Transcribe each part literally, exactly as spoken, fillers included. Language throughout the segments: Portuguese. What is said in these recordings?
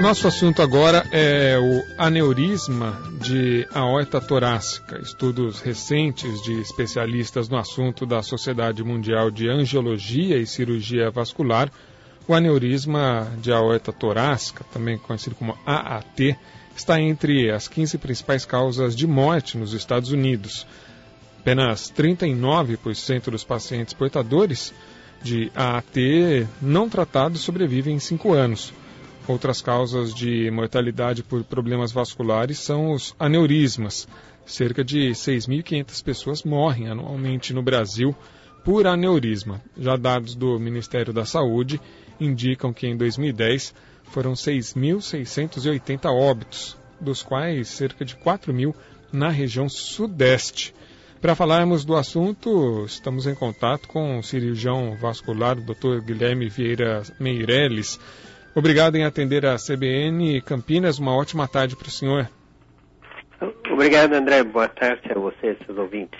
Nosso assunto agora é o aneurisma de aorta torácica. Estudos recentes de especialistas no assunto da Sociedade Mundial de Angiologia e Cirurgia Vascular. O aneurisma de aorta torácica, também conhecido como A A T, está entre as quinze principais causas de morte nos Estados Unidos. Apenas trinta e nove por cento dos pacientes portadores de A A T não tratados sobrevivem em cinco anos. Outras causas de mortalidade por problemas vasculares são os aneurismas. Cerca de seis mil e quinhentas pessoas morrem anualmente no Brasil por aneurisma. Já dados do Ministério da Saúde indicam que em dois mil e dez foram seis mil seiscentos e oitenta óbitos, dos quais cerca de quatro mil na região sudeste. Para falarmos do assunto, estamos em contato com o cirurgião vascular, o doutor Guilherme Vieira Meirelles. Obrigado em atender a C B N Campinas. Uma ótima tarde para o senhor. Obrigado, André. Boa tarde a você e seus ouvintes.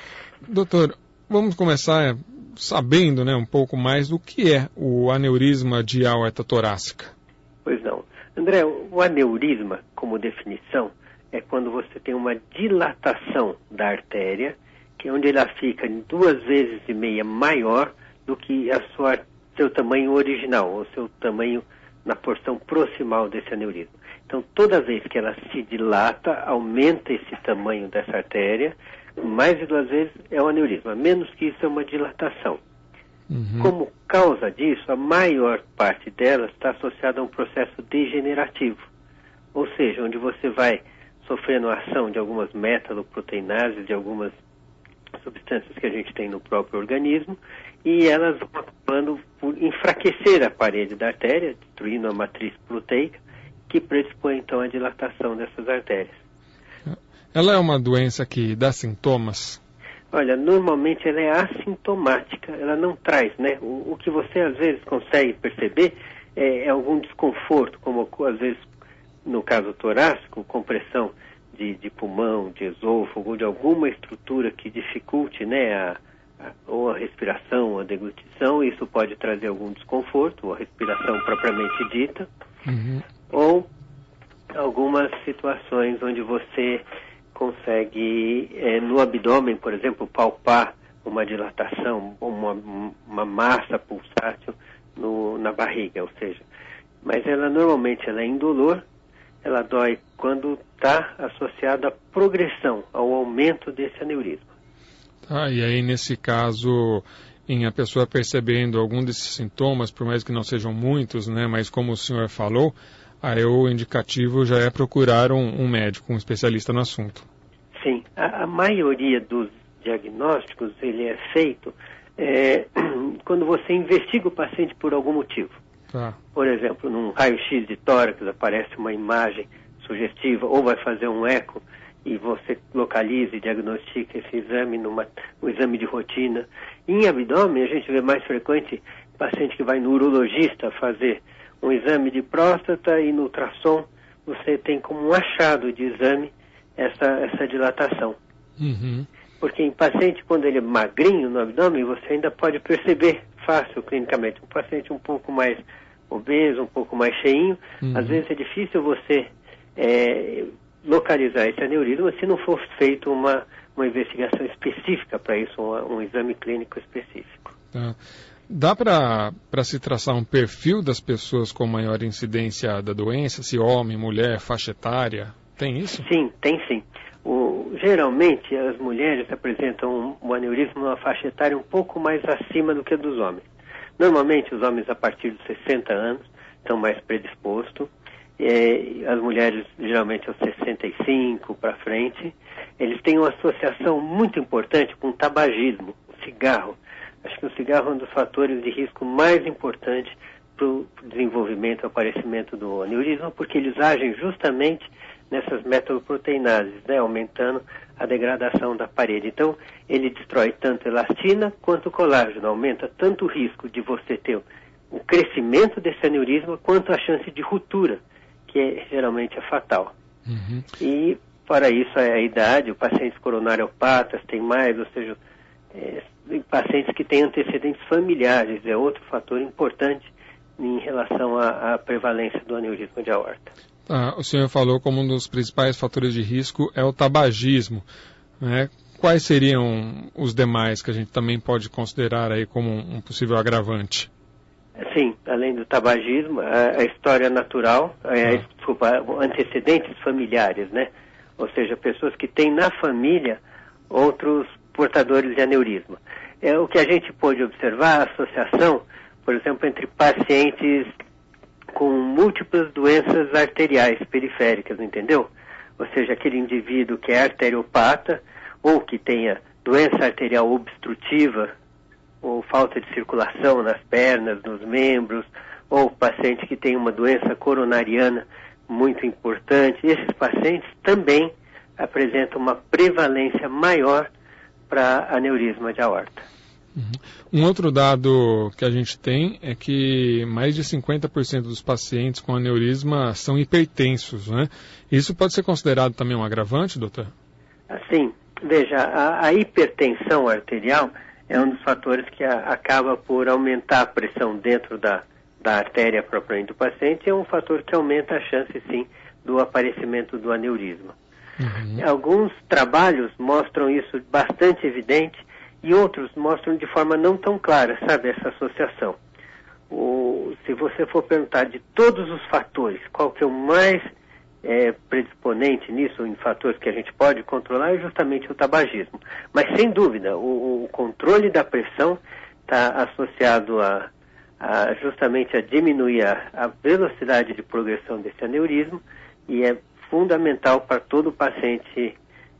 Doutor, vamos começar sabendo, né, um pouco mais do que é o aneurisma de aorta torácica. Pois não. André, o aneurisma, como definição, é quando você tem uma dilatação da artéria, que é onde ela fica duas vezes e meia maior do que a sua, seu tamanho original, ou seu tamanho na porção proximal desse aneurisma. Então, toda vez que ela se dilata, aumenta esse tamanho dessa artéria, mais de duas vezes é um aneurisma, menos que isso é uma dilatação. Uhum. Como causa disso, a maior parte dela está associada a um processo degenerativo, ou seja, onde você vai sofrendo a ação de algumas metaloproteinases, de algumas substâncias que a gente tem no próprio organismo, e elas vão acabando por enfraquecer a parede da artéria, destruindo a matriz proteica, que predispõe então à dilatação dessas artérias. Ela é uma doença que dá sintomas? Olha, normalmente ela é assintomática, ela não traz, né? O, o que você às vezes consegue perceber é, é algum desconforto, como às vezes no caso torácico, compressão de, de pulmão, de esôfago, de alguma estrutura que dificulte, né, a, a, ou a respiração, ou a deglutição. Isso pode trazer algum desconforto, ou a respiração propriamente dita, uhum. Ou algumas situações onde você consegue, é, no abdômen, por exemplo, palpar uma dilatação, uma, uma massa pulsátil no, na barriga, ou seja, mas ela normalmente ela é indolor, ela dói quando está associada à progressão, ao aumento desse aneurisma. Ah, e aí nesse caso, em a pessoa percebendo algum desses sintomas, por mais que não sejam muitos, né, mas como o senhor falou, aí o indicativo já é procurar um, um médico, um especialista no assunto. Sim, a, a maioria dos diagnósticos ele é feito é, quando você investiga o paciente por algum motivo. Tá. Por exemplo, num raio-x de tórax aparece uma imagem sugestiva, ou vai fazer um eco e você localiza e diagnostica esse exame, numa, um exame de rotina. Em abdômen, a gente vê mais frequente paciente que vai no urologista fazer um exame de próstata e no ultrassom você tem como um achado de exame essa, essa dilatação. Uhum. Porque em paciente, quando ele é magrinho no abdômen, você ainda pode perceber fácil clinicamente. Um paciente um pouco mais obeso, um pouco mais cheinho, uhum. Às vezes é difícil você é, localizar esse aneurisma se não for feito uma, uma investigação específica para isso, um, um exame clínico específico. Tá. Dá para se traçar um perfil das pessoas com maior incidência da doença, se homem, mulher, faixa etária? Tem isso? Sim, tem sim. O, geralmente as mulheres apresentam um, um aneurisma numa faixa etária um pouco mais acima do que a dos homens. Normalmente os homens a partir dos sessenta anos estão mais predispostos, é, as mulheres geralmente aos sessenta e cinco para frente. Eles têm uma associação muito importante com o tabagismo, o cigarro. Acho que o cigarro é um dos fatores de risco mais importantes para o desenvolvimento e aparecimento do aneurisma, porque eles agem justamente nessas metaloproteinases, né, aumentando a degradação da parede. Então, ele destrói tanto elastina quanto colágeno, aumenta tanto o risco de você ter o crescimento desse aneurisma quanto a chance de ruptura, que é, geralmente é fatal. Uhum. E, para isso, a idade, o pacientes coronariopatas tem mais, ou seja, é, pacientes que têm antecedentes familiares, é outro fator importante em relação à, à prevalência do aneurisma de aorta. Ah, o senhor falou como um dos principais fatores de risco é o tabagismo, né? Quais seriam os demais que a gente também pode considerar aí como um possível agravante? Sim, além do tabagismo, a, a história natural, a, a, desculpa, antecedentes familiares, né? Ou seja, pessoas que têm na família outros portadores de aneurisma. É o que a gente pôde observar, a associação, por exemplo, entre pacientes com múltiplas doenças arteriais periféricas, entendeu? Ou seja, aquele indivíduo que é arteriopata ou que tenha doença arterial obstrutiva ou falta de circulação nas pernas, nos membros, ou paciente que tem uma doença coronariana muito importante. Esses pacientes também apresentam uma prevalência maior para aneurisma de aorta. Um outro dado que a gente tem é que mais de cinquenta por cento dos pacientes com aneurisma são hipertensos, né? Isso pode ser considerado também um agravante, doutor? Sim. Veja, a, a hipertensão arterial é um dos fatores que a, acaba por aumentar a pressão dentro da, da artéria propriamente do paciente, é um fator que aumenta a chance, sim, do aparecimento do aneurisma. Uhum. Alguns trabalhos mostram isso bastante evidente e outros mostram de forma não tão clara, sabe, essa associação. O, se você for perguntar de todos os fatores, qual que é o mais é, predisponente nisso, em fatores que a gente pode controlar, é justamente o tabagismo. Mas, sem dúvida, o, o controle da pressão está associado a, a justamente a diminuir a, a velocidade de progressão desse aneurisma e é fundamental para todo paciente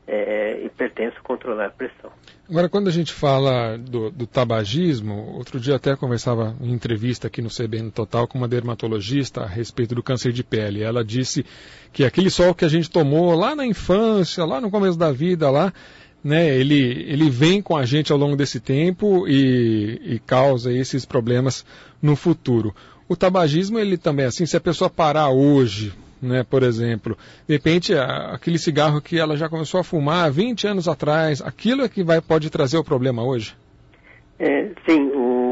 é, hipertenso controlar a pressão. Agora, quando a gente fala do, do tabagismo, outro dia até conversava em entrevista aqui no C B N Total com uma dermatologista a respeito do câncer de pele. Ela disse que aquele sol que a gente tomou lá na infância, lá no começo da vida, lá, né, ele, ele vem com a gente ao longo desse tempo e, e causa esses problemas no futuro. O tabagismo, ele também é assim, se a pessoa parar hoje, né, por exemplo, de repente aquele cigarro que ela já começou a fumar há vinte anos atrás, aquilo é que vai, pode trazer o problema hoje? É, sim,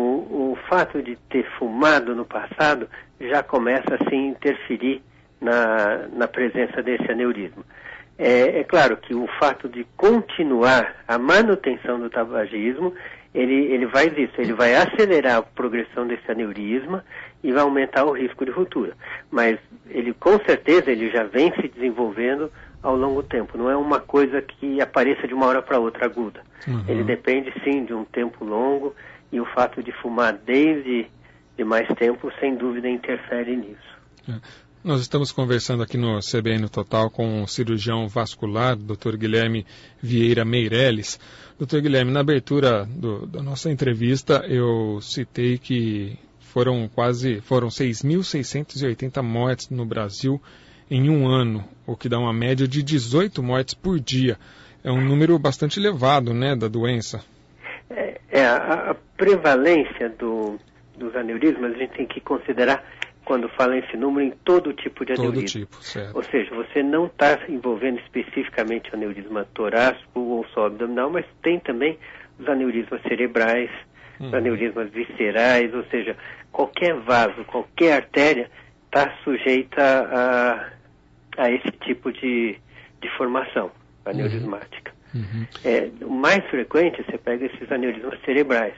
o, o fato de ter fumado no passado já começa assim a interferir na, na presença desse aneurisma. É, é claro que o fato de continuar a manutenção do tabagismo, ele, ele vai isso, ele vai acelerar a progressão desse aneurisma e vai aumentar o risco de ruptura. Mas ele, com certeza, ele já vem se desenvolvendo ao longo tempo. Não é uma coisa que apareça de uma hora para outra aguda. Uhum. Ele depende, sim, de um tempo longo e o fato de fumar desde de mais tempo, sem dúvida, interfere nisso. É. Nós estamos conversando aqui no C B N Total com o cirurgião vascular, doutor Guilherme Vieira Meirelles. doutor Guilherme, na abertura do, da nossa entrevista, eu citei que foram quase foram seis mil seiscentas e oitenta mortes no Brasil em um ano, o que dá uma média de dezoito mortes por dia. É um número bastante elevado, né, da doença. É, é a, a prevalência do, dos aneurismas, a gente tem que considerar quando fala esse número em todo tipo de aneurisma. Todo tipo, certo. Ou seja, você não está envolvendo especificamente o aneurisma torácico ou só abdominal, mas tem também os aneurismas cerebrais, uhum. os aneurismas viscerais, ou seja, qualquer vaso, qualquer artéria está sujeita a, a esse tipo de, de formação aneurismática. Uhum. É, o mais frequente, você pega esses aneurismas cerebrais.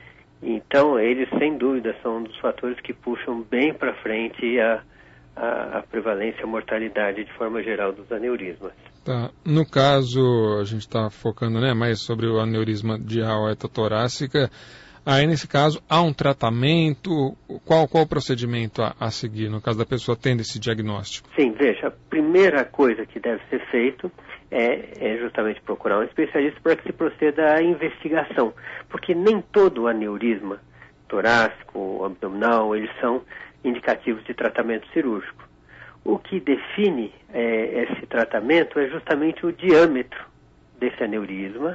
Então, eles, sem dúvida, são um dos fatores que puxam bem para frente a, a, a prevalência e a mortalidade, de forma geral, dos aneurismas. Tá. No caso, a gente está focando, né, mais sobre o aneurisma de aorta torácica. Aí, nesse caso, há um tratamento? Qual, qual o procedimento a, a seguir, no caso da pessoa tendo esse diagnóstico? Sim, veja, a primeira coisa que deve ser feito é, é justamente procurar um especialista para que se proceda à investigação, porque nem todo aneurisma torácico ou abdominal, eles são indicativos de tratamento cirúrgico. O que define é, esse tratamento é justamente o diâmetro desse aneurisma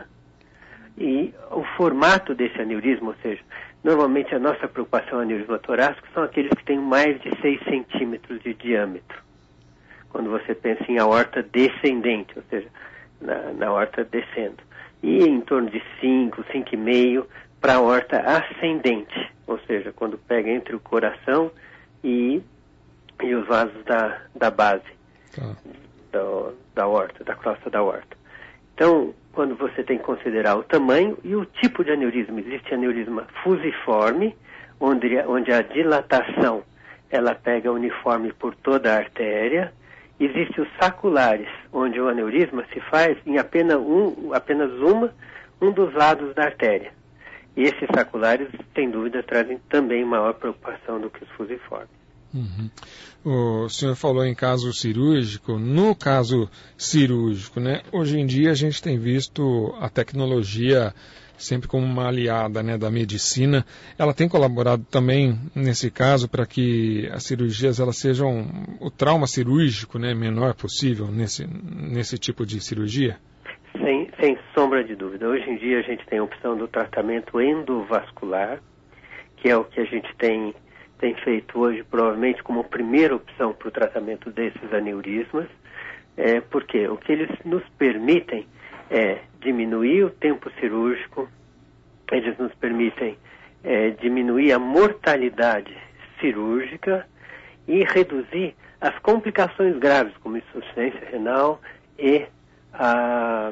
e o formato desse aneurisma, ou seja, normalmente a nossa preocupação aneurisma torácico são aqueles que têm mais de seis centímetros de diâmetro. Quando você pensa em aorta descendente, ou seja, na, na aorta descendo. E em torno de cinco, cinco vírgula cinco para a aorta ascendente, ou seja, quando pega entre o coração e, e os vasos da, da base tá. da, da aorta, da crosta da aorta. Então, quando você tem que considerar o tamanho e o tipo de aneurisma, existe aneurisma fusiforme, onde, onde a dilatação ela pega uniforme por toda a artéria. Existem os saculares, onde o aneurisma se faz em apenas, um, apenas uma, um dos lados da artéria. E esses saculares, sem dúvida, trazem também maior preocupação do que os fusiformes. Uhum. O senhor falou em caso cirúrgico. No caso cirúrgico, né, hoje em dia a gente tem visto a tecnologia sempre como uma aliada, né, da medicina. Ela tem colaborado também nesse caso para que as cirurgias elas sejam o trauma cirúrgico, né, menor possível nesse, nesse tipo de cirurgia? Sem, sem sombra de dúvida. Hoje em dia a gente tem a opção do tratamento endovascular, que é o que a gente tem, tem feito hoje provavelmente como primeira opção para o tratamento desses aneurismas, é, porque o que eles nos permitem é diminuir o tempo cirúrgico, eles nos permitem é, diminuir a mortalidade cirúrgica e reduzir as complicações graves, como insuficiência renal e a,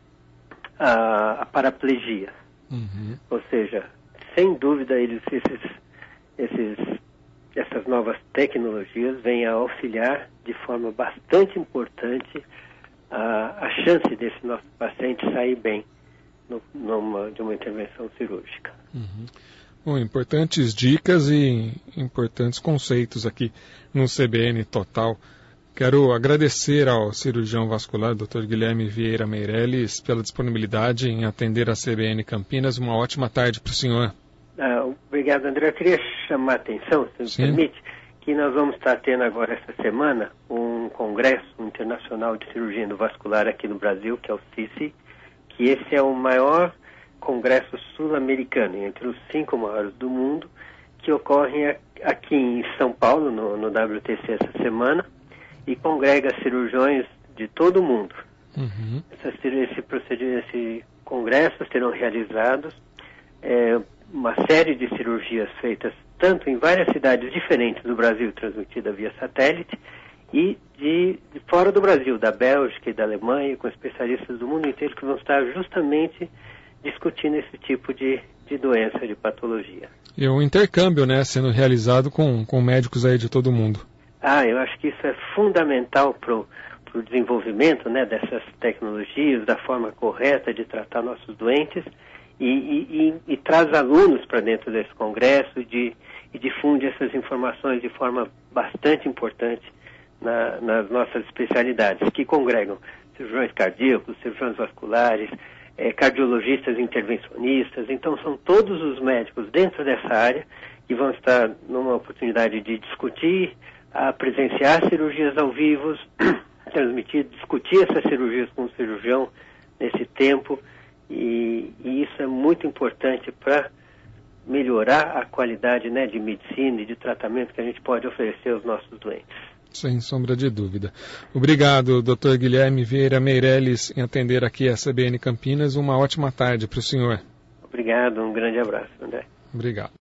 a, a paraplegia. Uhum. Ou seja, sem dúvida, eles, esses, esses, essas novas tecnologias vêm a auxiliar de forma bastante importante a, a chance desse nosso paciente sair bem no, numa, de uma intervenção cirúrgica. Uhum. Bom, importantes dicas e importantes conceitos aqui no C B N Total. Quero agradecer ao cirurgião vascular, doutor Guilherme Vieira Meirelles, pela disponibilidade em atender a C B N Campinas. Uma ótima tarde para o senhor. Ah, obrigado, André. Eu queria chamar a atenção, se me Sim. permite, que nós vamos estar tendo agora essa semana um congresso internacional de cirurgia endovascular aqui no Brasil, que é o C I C I, que esse é o maior congresso sul-americano, entre os cinco maiores do mundo, que ocorre aqui em São Paulo, no, no W T C essa semana, e congrega cirurgiões de todo o mundo. Uhum. Essa, esse, procedimento, esse congresso serão realizados é, uma série de cirurgias feitas tanto em várias cidades diferentes do Brasil, transmitida via satélite, e de, de fora do Brasil, da Bélgica e da Alemanha, com especialistas do mundo inteiro que vão estar justamente discutindo esse tipo de, de doença, de patologia. E um intercâmbio, né, sendo realizado com, com médicos aí de todo o mundo. Ah, eu acho que isso é fundamental para o desenvolvimento, né, dessas tecnologias, da forma correta de tratar nossos doentes, e, e, e, e traz alunos para dentro desse congresso de, e difunde essas informações de forma bastante importante na, nas nossas especialidades, que congregam cirurgiões cardíacos, cirurgiões vasculares, é, cardiologistas intervencionistas. Então são todos os médicos dentro dessa área que vão estar numa oportunidade de discutir, a presenciar cirurgias ao vivo, transmitir, discutir essas cirurgias com o cirurgião nesse tempo, e, e isso é muito importante para melhorar a qualidade, né, de medicina e de tratamento que a gente pode oferecer aos nossos doentes. Sem sombra de dúvida. Obrigado, doutor Guilherme Vieira Meirelles, em atender aqui a C B N Campinas. Uma ótima tarde para o senhor. Obrigado, um grande abraço, André. Obrigado.